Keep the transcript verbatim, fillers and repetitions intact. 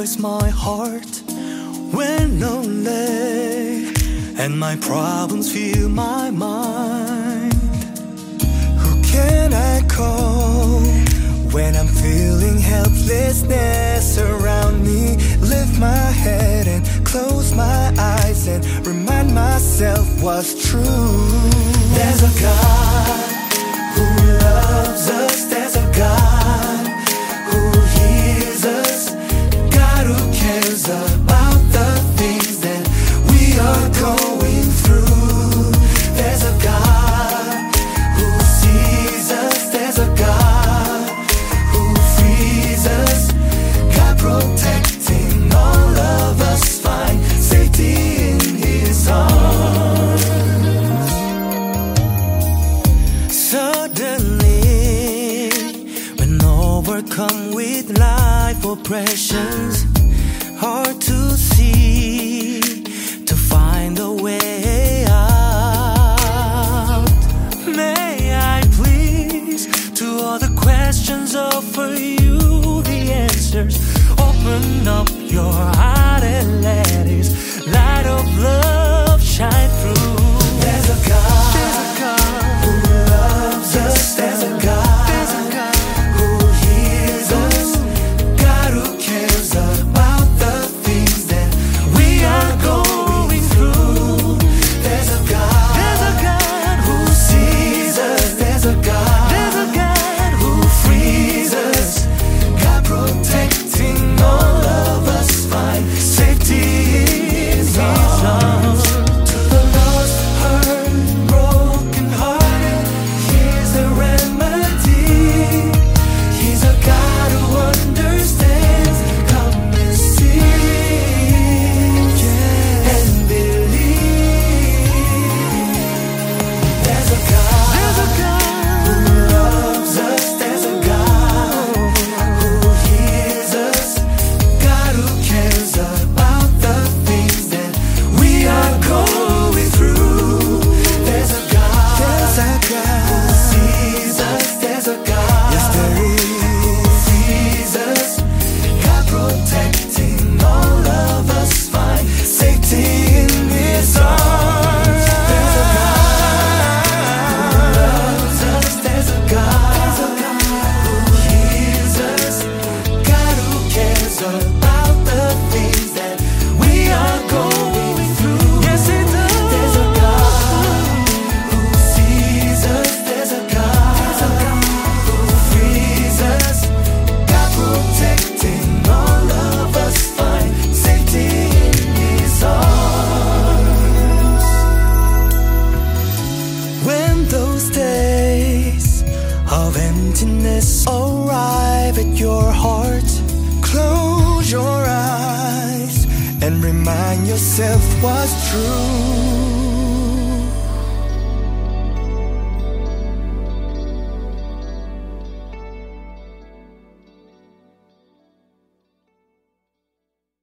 comforts my heart when lonely and my problems fill my mind. Who can I call when I'm feeling helplessness around me? Lift my head and close my eyes and remind myself what's true. There's a God who loves us. There's a God who hears us. God who cares about the things that we are going through. There's a God who sees us. There's a God who frees us. God protecting all of us, find safety in His arms. Suddenly, when overcome with life oppressions, hard to see, to find a way out. May I please, to all the questions, offer you the answers. Open up your heart and let His light of love shine through. There's a God, there's a God who loves us. There's a God, there's a God who hears us. God who cares about the things that we are going through. There's a God, there's a God who sees us. There's a God, there's a God who frees us. God protecting all of us, find safety in His arms. To the lost, hurt, broken hearted, Here's a remedy. He's a God who understands. Come and see and believe. There's a God, there's a God who loves us. There's a God who hears us. God who cares about the things that we are going through. There's a God, there's a God who sees us. There's a God, yes there is, who frees us. God protecting all of us, find safety in His arms. There's a God who loves us. There's a God who hears us. God who cares about the things that we are going through. Yes, He does. There's a God who sees us. There's a God who frees us. God protecting all of us, find safety in His arms. When those days of emptiness arrive at your heart, close your eyes and remind yourself what's true.